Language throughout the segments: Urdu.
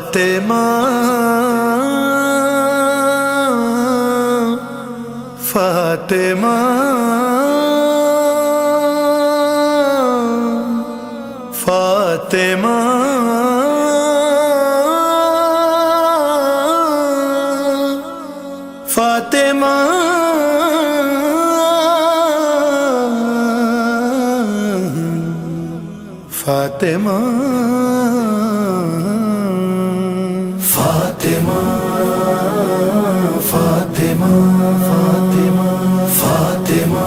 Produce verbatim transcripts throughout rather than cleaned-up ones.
فاطمہ فاطمہ فاطمہ فاطمہ فاطمہ فاطمہ فاطمہ فاطمہ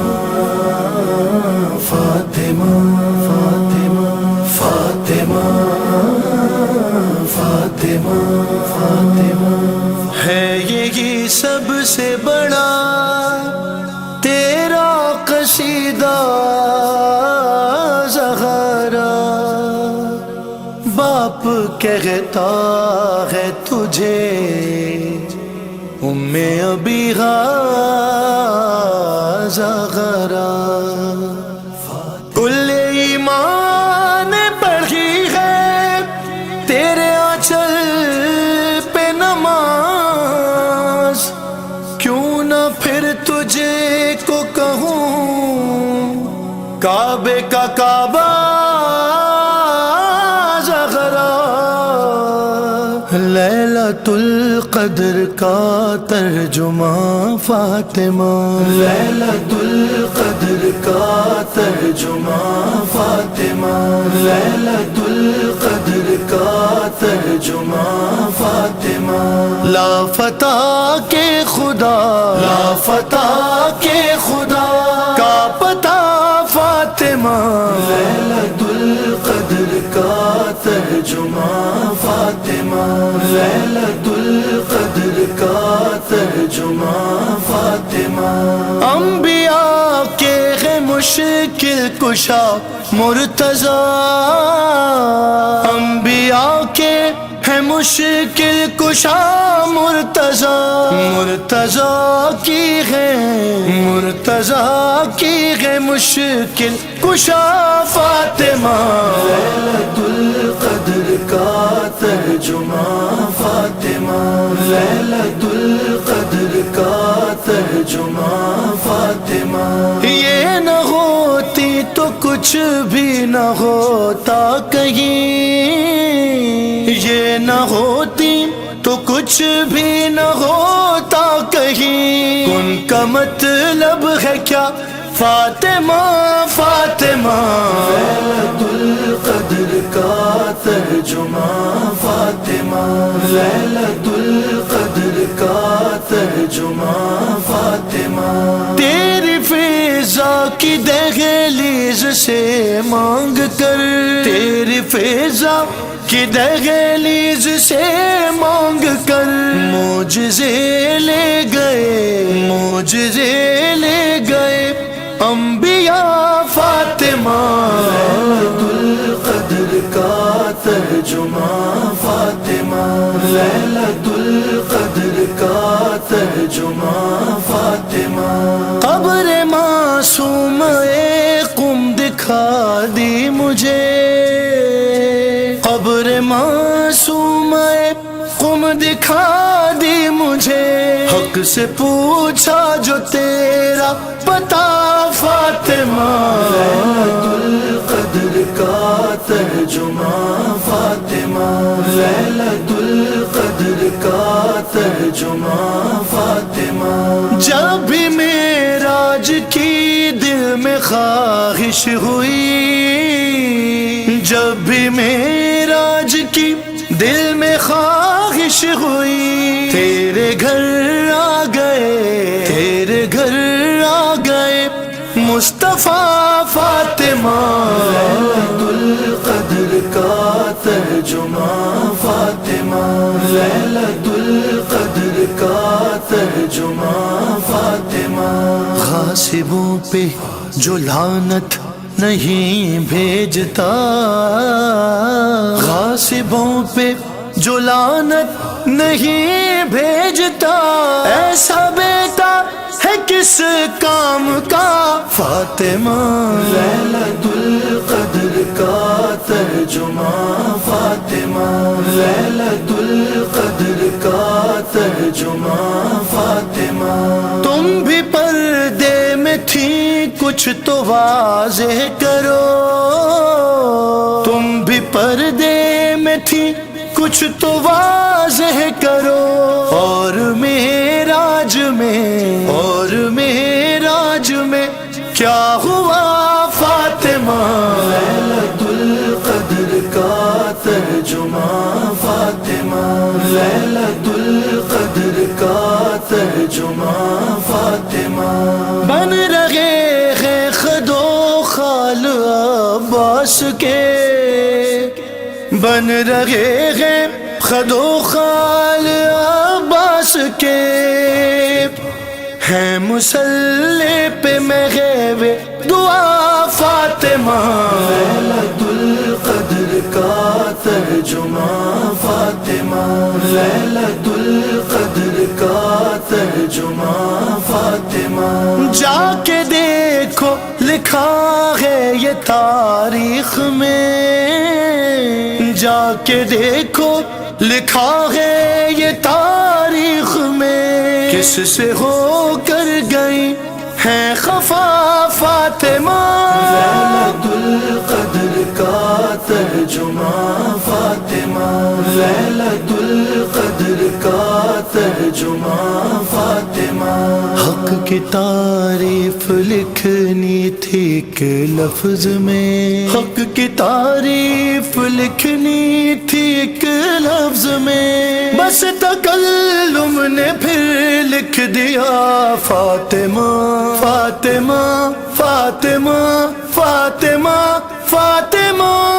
فاطمہ فاطمہ فاطمہ فاطمہ فاطمہ ہے یہی سب سے بڑا تیرا قصیدہ زہرا، باپ کہتا ہے تجھے ام ابیہا زہرا، کل ایمان پڑھی ہے تیرے آنچل پہ نماز، کیوں نہ پھر تجھے کو کہوں کعبے کا کعبہ زہرا، لیلۃ القدر کا ترجمہ فاطمہ، لیلۃ القدر کا ترجمہ فاطمہ، لیلۃ القدر کا ترجمہ فاطمہ، لافتہ کے خدا لافتہ کے خدا کا پتہ فاطمہ، لیلۃ القدر کا ترجمہ فاطمہ، لیلۃ القدر کا ترجمہ فاطمہ، انبیاء کے ہے مشکل کشا مرتضیٰ، انبیاء کے ہے مشکل کشا مرتضیٰ، مرتضیٰ کی ہے مرتضیٰ کی ہے مشکل کشا فاطمہ، لیلۃ القدر کا ترجمہ فاطمہ، لیلۃ القدر کا ترجمہ فاطمہ، یہ نہ ہوتی تو کچھ بھی نہ ہوتا کہیں، یہ نہ ہوتی تو کچھ بھی نہ ہوتا کہیں، ان کا مطلب ہے کیا فاطمہ فاطمہ، لیلۃ القدر کا ترجمہ فاطمہ، لیلۃ القدر کا ترجمہ فاطمہ، تیری فضا کی دہلیز سے مانگ کر تیری فضا کی دہلیز سے مانگ کر معجزے لے گئے معجزے لے گئے انبیاء فاطمہ، لیلۃ القدر کا ترجمہ فاطمہ، لیلۃ القدر کا ترجمہ فاطمہ، قبر معصوم قم دکھا دی مجھے، قبر معصوم قم دکھا دی مجھے، حق سے پوچھا جو تیرا پتہ فاطمہ، لیلۃ القدر کا ترجمہ فاطمہ، لیلۃ القدر کا ترجمہ فاطمہ، جب بھی معراج کی دل میں خواہش ہوئی، جب بھی معراج کی دل میں خواہش ہوئی، تیرے گھر آ گئے تیرے گھر آ گئے مصطفیٰ فاطمہ، لیلۃ القدر کا ترجمہ فاطمہ، لیلۃ القدر کا ترجمہ فاطمہ، غاصبوں پہ جو لعنت نہیں بھیجتا، غاصبوں پہ جو لعنت نہیں بھیجتا، ایسا بیٹا ہے کس کام کا؟ فاطمہ لیلۃ القدر کا ترجمہ، فاطمہ لیلۃ القدر کا ترجمہ، فاطمہ تم بھی پردے میں تھی، کچھ تو واضح کرو، تم بھی پردے میں تھی، کچھ تو واضح کرو، اور معراج میں اور معراج میں کیا ہوا فاطمہ؟ لیلۃ القدر کا ترجمہ، فاطمہ لیلۃ القدر کا ترجمہ، فاطمہ بن رہے ہیں خد و خال عباس کے، بن رہے ہیں خد و خال عباس کے، ہیں مصلی پہ محو دعا فاطمہ لیلۃ القدر کا ترجمہ، فاطمہ لیلۃ القدر کا ترجمہ، فاطمہ جا کے دیکھو لکھا ہے یہ تاریخ میں، جا کے دیکھو لکھا ہے یہ تاریخ میں، کس سے ہو کر گئی ہے خفا فاطمہ؟ لیلۃ القدر کا ترجمہ، فاطمہ لیلۃ القدر کا ترجمہ، فاطمہ حق کی تعریف لکھنی تھی ایک لفظ میں، حق کی تعریف لکھنی تھی ایک لفظ میں، بس تکلم نے پھر لکھ دیا فاطمہ فاطمہ فاطمہ فاطمہ فاطمہ